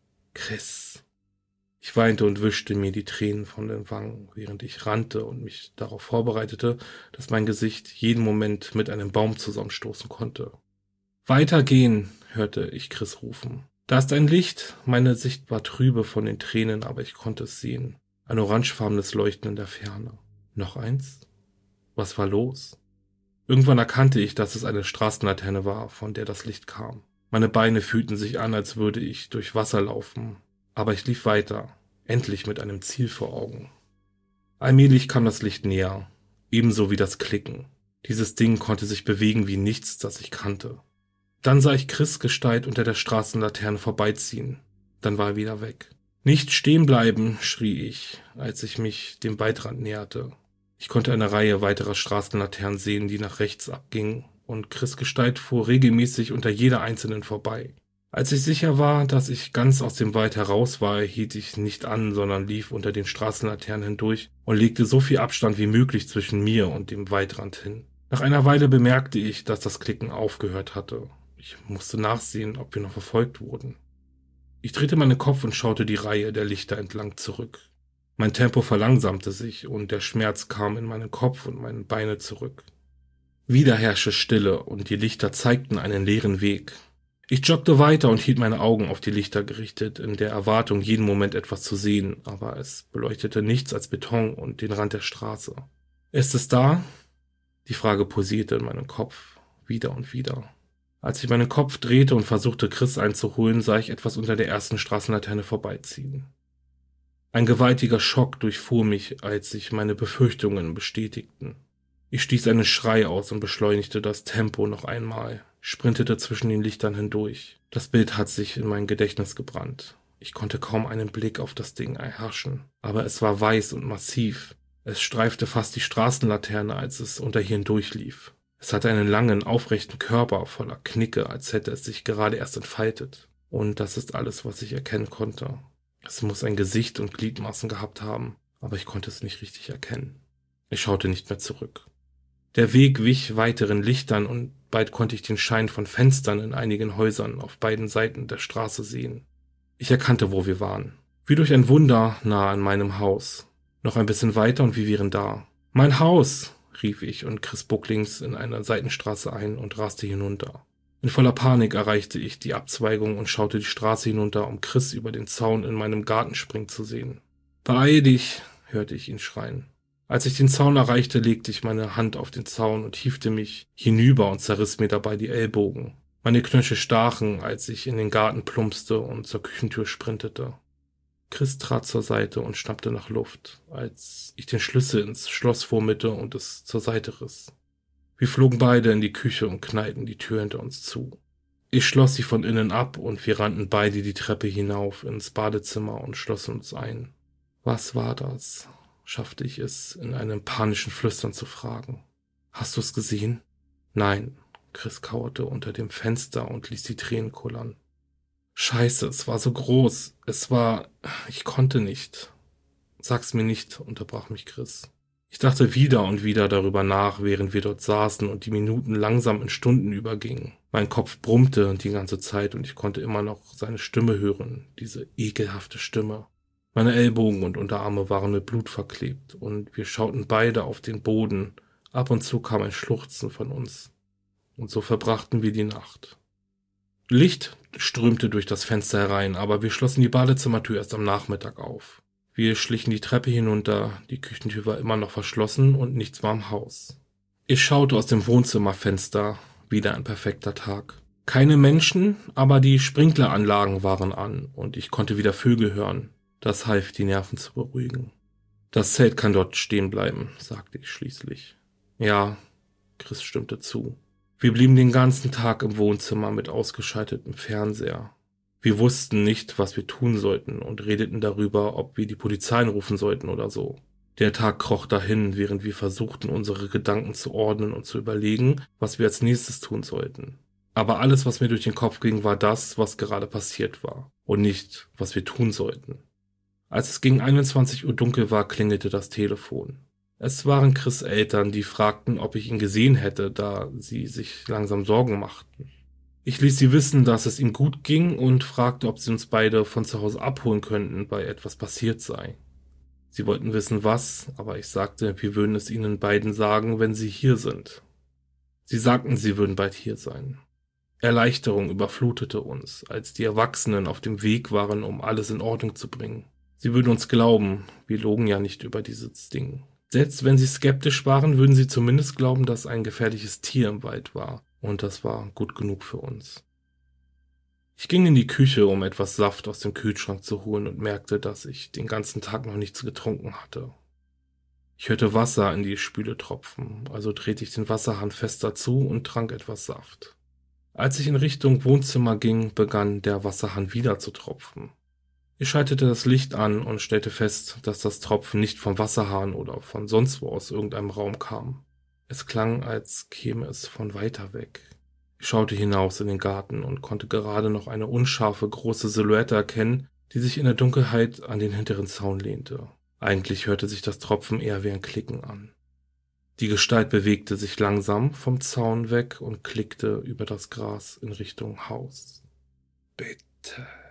Chris. Ich weinte und wischte mir die Tränen von den Wangen, während ich rannte und mich darauf vorbereitete, dass mein Gesicht jeden Moment mit einem Baum zusammenstoßen konnte. »Weitergehen«, hörte ich Chris rufen. »Da ist ein Licht«, meine Sicht war trübe von den Tränen, aber ich konnte es sehen. Ein orangefarbenes Leuchten in der Ferne. Noch eins? Was war los? Irgendwann erkannte ich, dass es eine Straßenlaterne war, von der das Licht kam. Meine Beine fühlten sich an, als würde ich durch Wasser laufen. Aber ich lief weiter, endlich mit einem Ziel vor Augen. Allmählich kam das Licht näher, ebenso wie das Klicken. Dieses Ding konnte sich bewegen wie nichts, das ich kannte. Dann sah ich Chris' Gestalt unter der Straßenlaterne vorbeiziehen. Dann war er wieder weg. »Nicht stehen bleiben«, schrie ich, als ich mich dem Waldrand näherte. Ich konnte eine Reihe weiterer Straßenlaternen sehen, die nach rechts abgingen, und Chris' Gestalt fuhr regelmäßig unter jeder einzelnen vorbei. Als ich sicher war, dass ich ganz aus dem Wald heraus war, hielt ich nicht an, sondern lief unter den Straßenlaternen hindurch und legte so viel Abstand wie möglich zwischen mir und dem Waldrand hin. Nach einer Weile bemerkte ich, dass das Klicken aufgehört hatte. Ich musste nachsehen, ob wir noch verfolgt wurden. Ich drehte meinen Kopf und schaute die Reihe der Lichter entlang zurück. Mein Tempo verlangsamte sich und der Schmerz kam in meinen Kopf und meine Beine zurück. Wieder herrschte Stille und die Lichter zeigten einen leeren Weg. Ich joggte weiter und hielt meine Augen auf die Lichter gerichtet, in der Erwartung, jeden Moment etwas zu sehen, aber es beleuchtete nichts als Beton und den Rand der Straße. »Ist es da?« Die Frage pulsierte in meinem Kopf, wieder und wieder. Als ich meinen Kopf drehte und versuchte, Chris einzuholen, sah ich etwas unter der ersten Straßenlaterne vorbeiziehen. Ein gewaltiger Schock durchfuhr mich, als sich meine Befürchtungen bestätigten. Ich stieß einen Schrei aus und beschleunigte das Tempo noch einmal, sprintete zwischen den Lichtern hindurch. Das Bild hat sich in mein Gedächtnis gebrannt. Ich konnte kaum einen Blick auf das Ding erhaschen, aber es war weiß und massiv. Es streifte fast die Straßenlaterne, als es unter ihr hindurchlief. Es hatte einen langen, aufrechten Körper voller Knicke, als hätte es sich gerade erst entfaltet. Und das ist alles, was ich erkennen konnte. Es muss ein Gesicht und Gliedmaßen gehabt haben, aber ich konnte es nicht richtig erkennen. Ich schaute nicht mehr zurück. Der Weg wich weiteren Lichtern und bald konnte ich den Schein von Fenstern in einigen Häusern auf beiden Seiten der Straße sehen. Ich erkannte, wo wir waren. Wie durch ein Wunder nah an meinem Haus. Noch ein bisschen weiter und wir wären da. »Mein Haus«, rief ich und Chris bog links in eine Seitenstraße ein und raste hinunter. In voller Panik erreichte ich die Abzweigung und schaute die Straße hinunter, um Chris über den Zaun in meinem Garten springen zu sehen. »Beeil dich«, hörte ich ihn schreien. Als ich den Zaun erreichte, legte ich meine Hand auf den Zaun und hiefte mich hinüber und zerriss mir dabei die Ellbogen. Meine Knöchel stachen, als ich in den Garten plumpste und zur Küchentür sprintete. Chris trat zur Seite und schnappte nach Luft, als ich den Schlüssel ins Schloss vormitte und es zur Seite riss. Wir flogen beide in die Küche und knallten die Tür hinter uns zu. Ich schloss sie von innen ab und wir rannten beide die Treppe hinauf ins Badezimmer und schlossen uns ein. Was war das? Schaffte ich es, in einem panischen Flüstern zu fragen. Hast du es gesehen? Nein, Chris kauerte unter dem Fenster und ließ die Tränen kullern. Scheiße, es war so groß. Es war... Ich konnte nicht. Sag's mir nicht, unterbrach mich Chris. Ich dachte wieder und wieder darüber nach, während wir dort saßen und die Minuten langsam in Stunden übergingen. Mein Kopf brummte die ganze Zeit und ich konnte immer noch seine Stimme hören, diese ekelhafte Stimme. Meine Ellbogen und Unterarme waren mit Blut verklebt und wir schauten beide auf den Boden. Ab und zu kam ein Schluchzen von uns. Und so verbrachten wir die Nacht. Licht strömte durch das Fenster herein, aber wir schlossen die Badezimmertür erst am Nachmittag auf. Wir schlichen die Treppe hinunter, die Küchentür war immer noch verschlossen und nichts war im Haus. Ich schaute aus dem Wohnzimmerfenster, wieder ein perfekter Tag. Keine Menschen, aber die Sprinkleranlagen waren an und ich konnte wieder Vögel hören. Das half, die Nerven zu beruhigen. Das Zelt kann dort stehen bleiben, sagte ich schließlich. Ja, Chris stimmte zu. Wir blieben den ganzen Tag im Wohnzimmer mit ausgeschaltetem Fernseher. Wir wussten nicht, was wir tun sollten und redeten darüber, ob wir die Polizei anrufen sollten oder so. Der Tag kroch dahin, während wir versuchten, unsere Gedanken zu ordnen und zu überlegen, was wir als nächstes tun sollten. Aber alles, was mir durch den Kopf ging, war das, was gerade passiert war und nicht, was wir tun sollten. Als es gegen einundzwanzig Uhr dunkel war, klingelte das Telefon. Es waren Chris' Eltern, die fragten, ob ich ihn gesehen hätte, da sie sich langsam Sorgen machten. Ich ließ sie wissen, dass es ihm gut ging und fragte, ob sie uns beide von zu Hause abholen könnten, weil etwas passiert sei. Sie wollten wissen, was, aber ich sagte, wir würden es ihnen beiden sagen, wenn sie hier sind. Sie sagten, sie würden bald hier sein. Erleichterung überflutete uns, als die Erwachsenen auf dem Weg waren, um alles in Ordnung zu bringen. Sie würden uns glauben, wir logen ja nicht über dieses Ding. Selbst wenn sie skeptisch waren, würden sie zumindest glauben, dass ein gefährliches Tier im Wald war. Und das war gut genug für uns. Ich ging in die Küche, um etwas Saft aus dem Kühlschrank zu holen und merkte, dass ich den ganzen Tag noch nichts getrunken hatte. Ich hörte Wasser in die Spüle tropfen, also drehte ich den Wasserhahn fester zu und trank etwas Saft. Als ich in Richtung Wohnzimmer ging, begann der Wasserhahn wieder zu tropfen. Ich schaltete das Licht an und stellte fest, dass das Tropfen nicht vom Wasserhahn oder von sonst wo aus irgendeinem Raum kam. Es klang, als käme es von weiter weg. Ich schaute hinaus in den Garten und konnte gerade noch eine unscharfe, große Silhouette erkennen, die sich in der Dunkelheit an den hinteren Zaun lehnte. Eigentlich hörte sich das Tropfen eher wie ein Klicken an. Die Gestalt bewegte sich langsam vom Zaun weg und klickte über das Gras in Richtung Haus. Bitte,